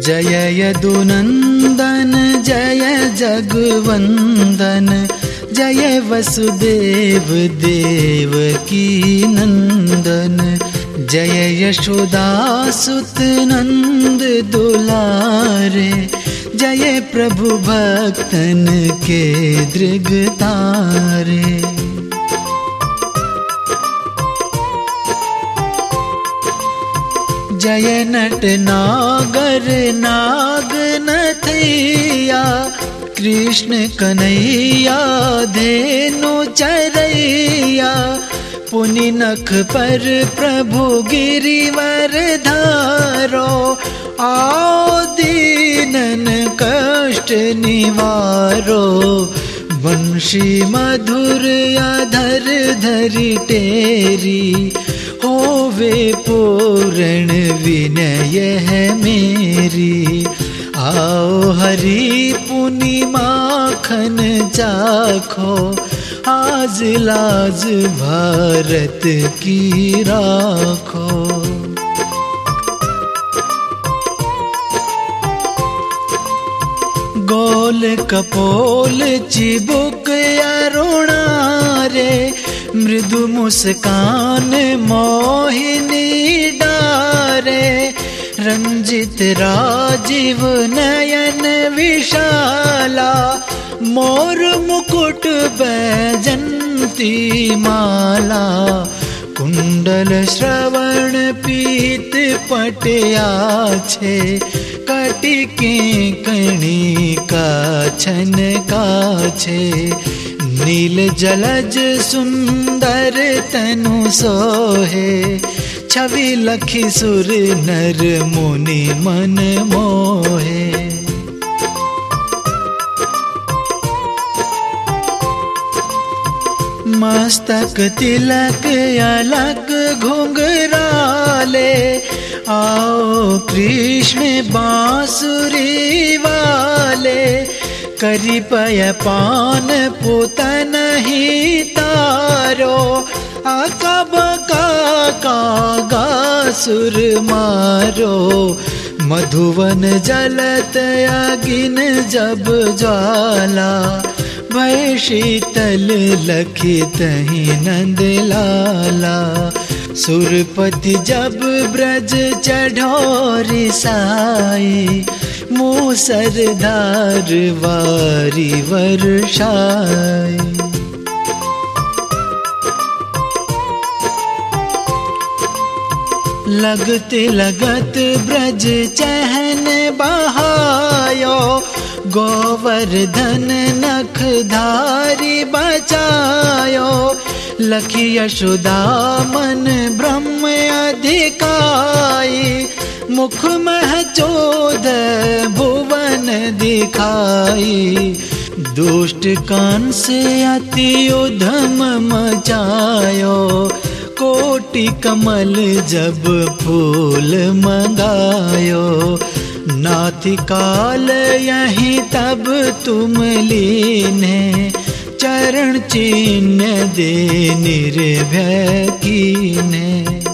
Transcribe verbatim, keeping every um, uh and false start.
जय यदुनंदन जय जगवंदन, जय वसुदेव देवकी नंदन, जय यशोदासुत नंद दुलारे, जय प्रभु भक्तन के दृगतारे। जय नट नागर नाग नथैया, कृष्ण कन्हैया धेनु चरैया, पुनि नख पर प्रभु गिरिवर धारो, आओ दीनन कष्ट निवारो, बंशी मधुर अधर धरि टेरी, होवे पूर्ण विनय है मेरी, आओ हरि पुनि माखन चाखो, आज लाज भारत की राखो। गोल कपोल चिबुक अरुणारे, मृदु मुस्कान मोहिनी डारे, रंजित राजीव नयन विशाला, मोर मुकुट बैजंती माला, कुंडल श्रवण पीत पटयाछे, कटिके कणिका छन काछे, नील जलज सुंदर तनु सोहे, छवि लखी सुर नर मुनि मन मोहे। मस्तक तिलक अलग घुंघराले, आओ कृष्ण बांसुरी वाले, करी पय पान पुतन ही तारो, अकब का गासुर मारो, मधुवन जलत अगिन जब ज्वाला, भय शीतल लखी तहि नंद लाला, सुरपति जब ब्रज चढ़ोरी साई, मूसरधार वारी वर्षाई। लगते लगत ब्रज चहन बहायो, गोवर्धन नख धारी बचायो, लखी यशोदा मन ब्रह्म अधिकाई, मुख मह चोद भुवन दिखाई, दुष्ट कान से अति उधम मचायो, कोटि कमल जब फूल मंगायो, नाथि काल यहीं तब तुम लीने, चरण चिन्ह दे निर्भय कीने।